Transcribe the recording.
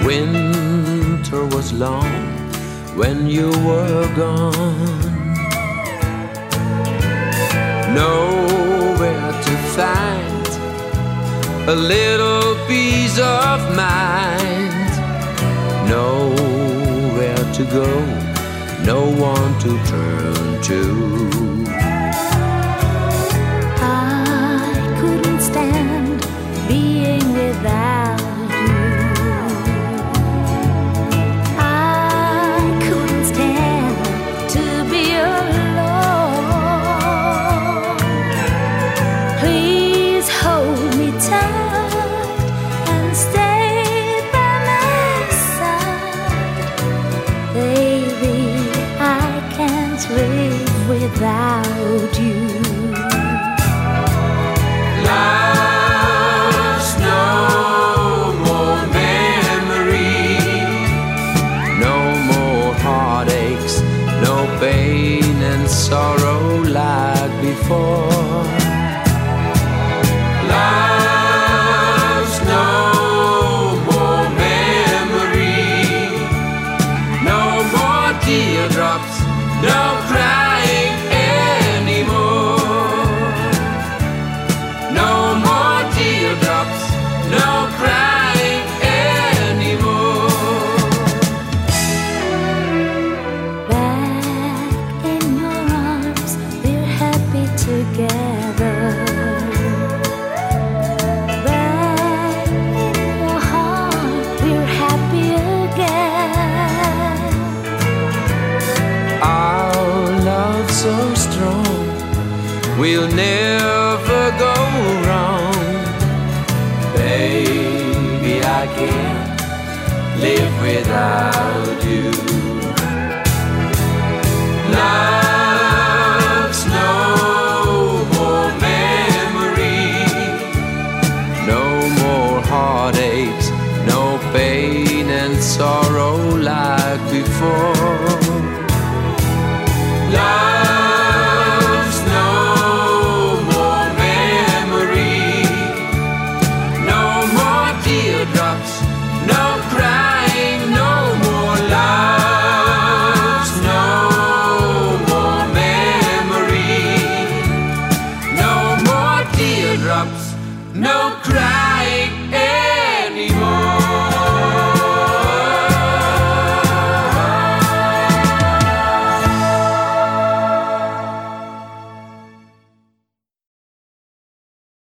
Winter was long when you were gone. Nowhere to find a little peace of mind. Nowhere to go, no one to turn to. I couldn't stand being without you. I couldn't stand to be alone. Please hold me tight and stay by my side. Baby, I can't live without you. Love's no more memory, no more heartaches, no pain and sorrow like before. Love's no more memory, no more teardrops, no crying anymore. No more teardrops, no crying anymore. Back in your arms, we're happy together. Back in your heart, we're happy again. Our love so strong, we'll never go wrong. Baby, I can't live without you. Love's no more memory, no more heartaches, no pain and sorrow like before. Love's no more memory, no more teardrops, no crying, no more. Love's no more memory, no more teardrops, no crying.